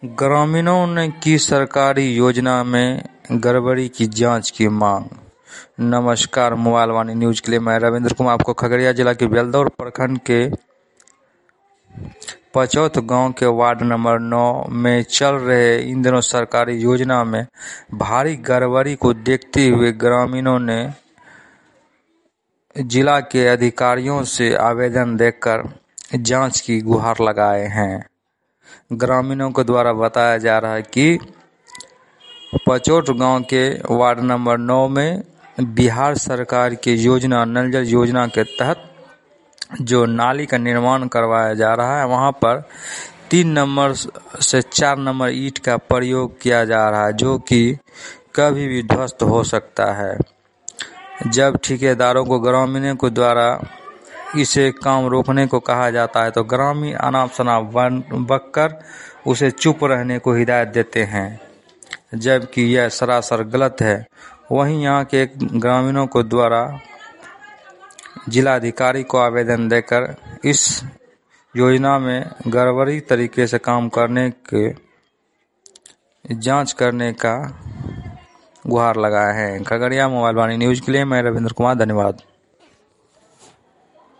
ग्रामीणों ने की सरकारी योजना में गड़बड़ी की जांच की मांग। नमस्कार, मोबाइल वाणी न्यूज के लिए मैं रविंद्र कुमार आपको खगड़िया जिला के बेलदौर प्रखंड के पचौथ गांव के वार्ड नंबर 9 में चल रहे इन दिनों सरकारी योजना में भारी गड़बड़ी को देखते हुए ग्रामीणों ने जिला के अधिकारियों से आवेदन देकर जांच की गुहार लगाए हैं। ग्रामीणों के द्वारा बताया जा रहा है कि पचौठ गांव के वार्ड नंबर 9 में बिहार सरकार की योजना नल जल योजना के तहत जो नाली का निर्माण करवाया जा रहा है, वहां पर 3 नंबर से 4 नंबर ईंट का प्रयोग किया जा रहा है, जो कि कभी भी ध्वस्त हो सकता है। जब ठेकेदारों को ग्रामीणों के द्वारा इसे काम रोकने को कहा जाता है तो ग्रामीण अनाप शनाप बककर उसे चुप रहने को हिदायत देते हैं, जबकि यह सरासर गलत है। वहीं यहाँ के ग्रामीणों को द्वारा जिलाधिकारी को आवेदन देकर इस योजना में गड़बड़ी तरीके से काम करने के जांच करने का गुहार लगाए हैं। खगड़िया मोबाइल वाणी न्यूज के लिए मैं रविंद्र कुमार, धन्यवाद।